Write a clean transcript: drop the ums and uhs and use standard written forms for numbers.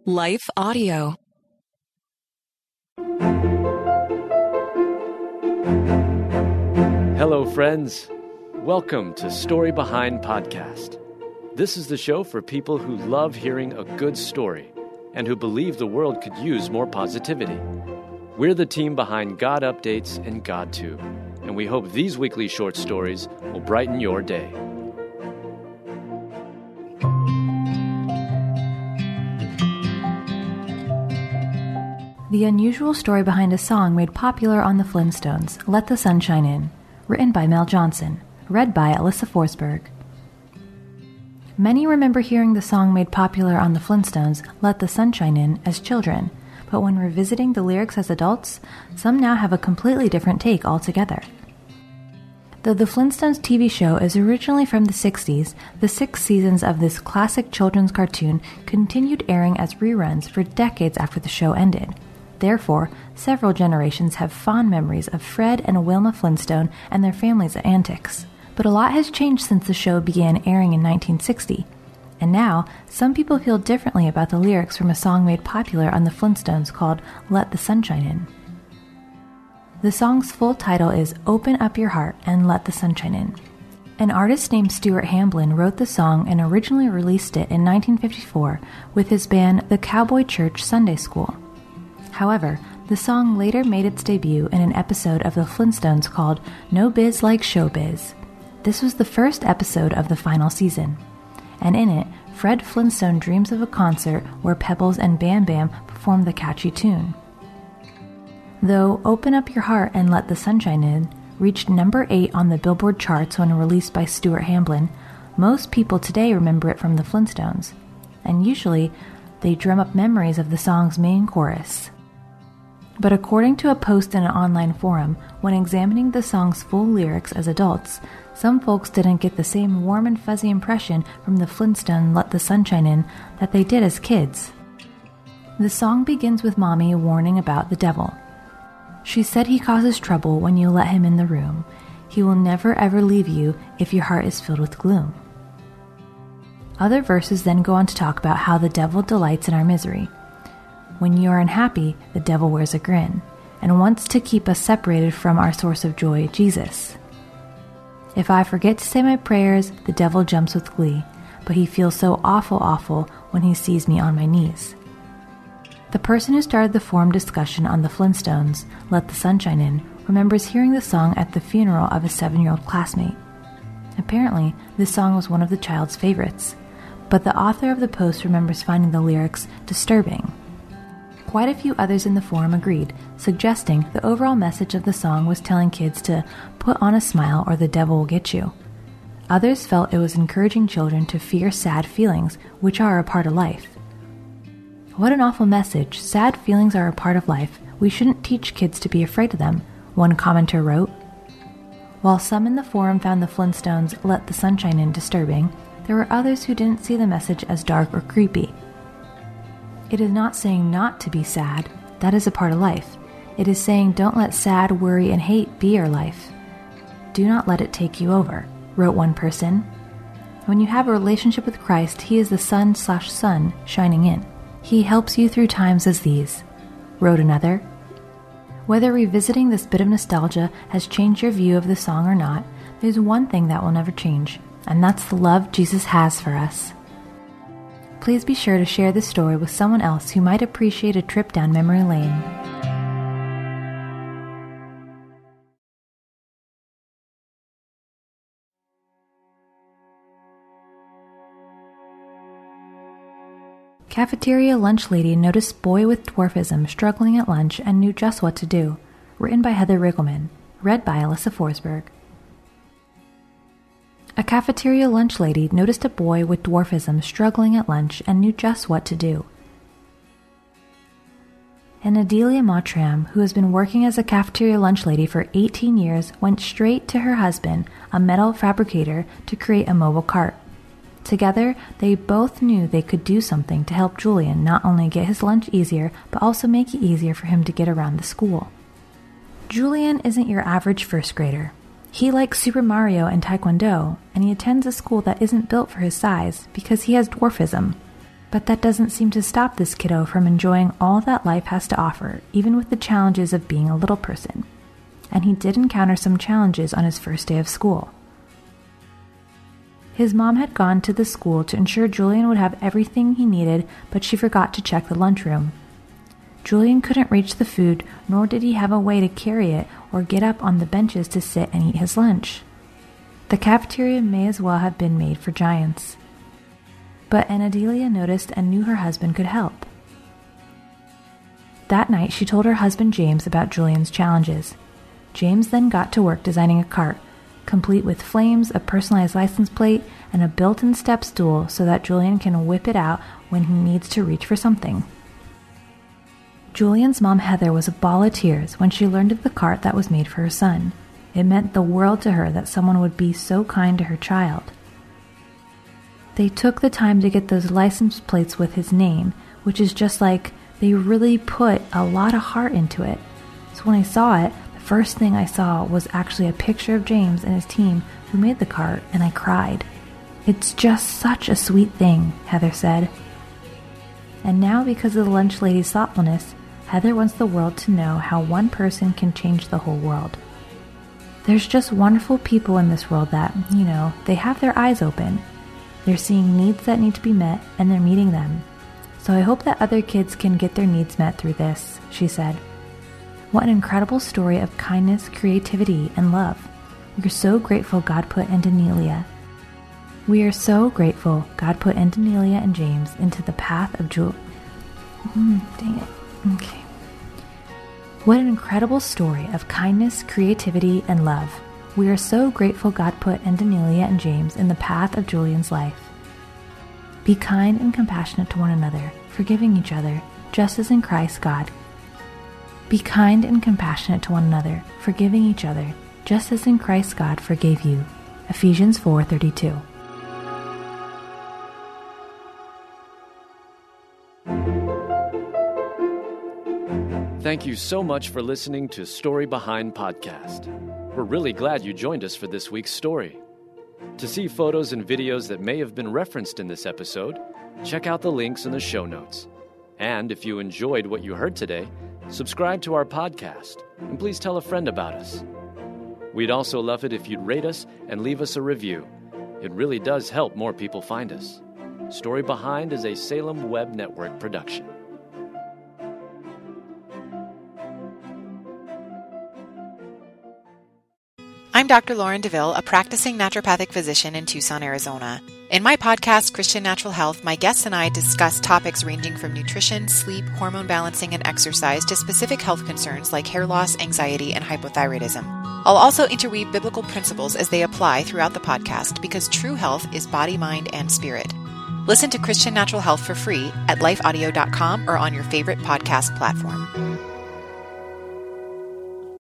Life Audio. Hello, friends. Welcome to Story Behind Podcast. This is the show for people who love hearing a good story and who believe the world could use more positivity. We're the team behind God Updates and GodTube, and we hope these weekly short stories will brighten your day. The unusual story behind a song made popular on the Flintstones, Let the Sun Shine In, written by Mel Johnson, read by Alyssa Forsberg. Many remember hearing the song made popular on the Flintstones, Let the Sun Shine In, as children, but when revisiting the lyrics as adults, some now have a completely different take altogether. Though the Flintstones TV show is originally from the 60s, the 6 seasons of this classic children's cartoon continued airing as reruns for decades after the show ended. Therefore, several generations have fond memories of Fred and Wilma Flintstone and their family's antics. But a lot has changed since the show began airing in 1960. And now, some people feel differently about the lyrics from a song made popular on the Flintstones called Let the Sun Shine In. The song's full title is Open Up Your Heart and Let the Sun Shine In. An artist named Stuart Hamblin wrote the song and originally released it in 1954 with his band The Cowboy Church Sunday School. However, the song later made its debut in an episode of The Flintstones called No Biz Like Showbiz. This was the first episode of the final season, and in it, Fred Flintstone dreams of a concert where Pebbles and Bam Bam perform the catchy tune. Though Open Up Your Heart and Let the Sun Shine In reached number 8 on the Billboard charts when released by Stuart Hamblin, most people today remember it from the Flintstones, and usually they drum up memories of the song's main chorus. But according to a post in an online forum, when examining the song's full lyrics as adults, some folks didn't get the same warm and fuzzy impression from the Flintstone Let the Sun Shine In that they did as kids. The song begins with Mommy warning about the devil. She said he causes trouble when you let him in the room. He will never ever leave you if your heart is filled with gloom. Other verses then go on to talk about how the devil delights in our misery. When you are unhappy, the devil wears a grin, and wants to keep us separated from our source of joy, Jesus. If I forget to say my prayers, the devil jumps with glee, but he feels so awful when he sees me on my knees. The person who started the forum discussion on the Flintstones, Let the Sun Shine In, remembers hearing the song at the funeral of a 7-year-old classmate. Apparently, this song was one of the child's favorites, but the author of the post remembers finding the lyrics disturbing. Quite a few others in the forum agreed, suggesting the overall message of the song was telling kids to put on a smile or the devil will get you. Others felt it was encouraging children to fear sad feelings, which are a part of life. What an awful message. Sad feelings are a part of life. We shouldn't teach kids to be afraid of them, one commenter wrote. While some in the forum found the Flintstones' Let the Sun Shine In disturbing, there were others who didn't see the message as dark or creepy. It is not saying not to be sad. That is a part of life. It is saying don't let sad, worry, and hate be your life. Do not let it take you over, wrote one person. When you have a relationship with Christ, He is the sun/sun shining in. He helps you through times as these, wrote another. Whether revisiting this bit of nostalgia has changed your view of the song or not, there's one thing that will never change, and that's the love Jesus has for us. Please be sure to share this story with someone else who might appreciate a trip down memory lane. Cafeteria lunch lady noticed boy with dwarfism struggling at lunch and knew just what to do. Written by Heather Riggleman. Read by Alyssa Forsberg. A cafeteria lunch lady noticed a boy with dwarfism struggling at lunch and knew just what to do. And Adelia Mottram, who has been working as a cafeteria lunch lady for 18 years, went straight to her husband, a metal fabricator, to create a mobile cart. Together, they both knew they could do something to help Julian not only get his lunch easier, but also make it easier for him to get around the school. Julian isn't your average first grader. He likes Super Mario and Taekwondo, and he attends a school that isn't built for his size because he has dwarfism. But that doesn't seem to stop this kiddo from enjoying all that life has to offer, even with the challenges of being a little person. And he did encounter some challenges on his first day of school. His mom had gone to the school to ensure Julian would have everything he needed, but she forgot to check the lunchroom. Julian couldn't reach the food, nor did he have a way to carry it or get up on the benches to sit and eat his lunch. The cafeteria may as well have been made for giants. But Anadelia noticed and knew her husband could help. That night, she told her husband James about Julian's challenges. James then got to work designing a cart, complete with flames, a personalized license plate, and a built-in step stool so that Julian can whip it out when he needs to reach for something. Julian's mom, Heather, was a ball of tears when she learned of the cart that was made for her son. It meant the world to her that someone would be so kind to her child. They took the time to get those license plates with his name, which is just like they really put a lot of heart into it. So when I saw it, the first thing I saw was actually a picture of James and his team who made the cart, and I cried. "It's just such a sweet thing," Heather said. And now, because of the lunch lady's thoughtfulness, Heather wants the world to know how one person can change the whole world. There's just wonderful people in this world that, they have their eyes open. They're seeing needs that need to be met, and they're meeting them. So I hope that other kids can get their needs met through this, she said. What an incredible story of kindness, creativity, and love. We're so grateful God put Anadelia. We are so grateful God put Anadelia and James into the path of Dang it. Okay. What an incredible story of kindness, creativity, and love. We are so grateful God put Anadelia and James in the path of Julian's life. Be kind and compassionate to one another, forgiving each other, just as in Christ God. Be kind and compassionate to one another, forgiving each other, just as in Christ God forgave you. Ephesians 4:32. Thank you so much for listening to Story Behind Podcast. We're really glad you joined us for this week's story. To see photos and videos that may have been referenced in this episode, check out the links in the show notes. And if you enjoyed what you heard today, subscribe to our podcast, and please tell a friend about us. We'd also love it if you'd rate us and leave us a review. It really does help more people find us. Story Behind is a Salem Web Network production. I'm Dr. Lauren DeVille, a practicing naturopathic physician in Tucson, Arizona. In my podcast, Christian Natural Health, my guests and I discuss topics ranging from nutrition, sleep, hormone balancing, and exercise to specific health concerns like hair loss, anxiety, and hypothyroidism. I'll also interweave biblical principles as they apply throughout the podcast because true health is body, mind, and spirit. Listen to Christian Natural Health for free at lifeaudio.com or on your favorite podcast platform.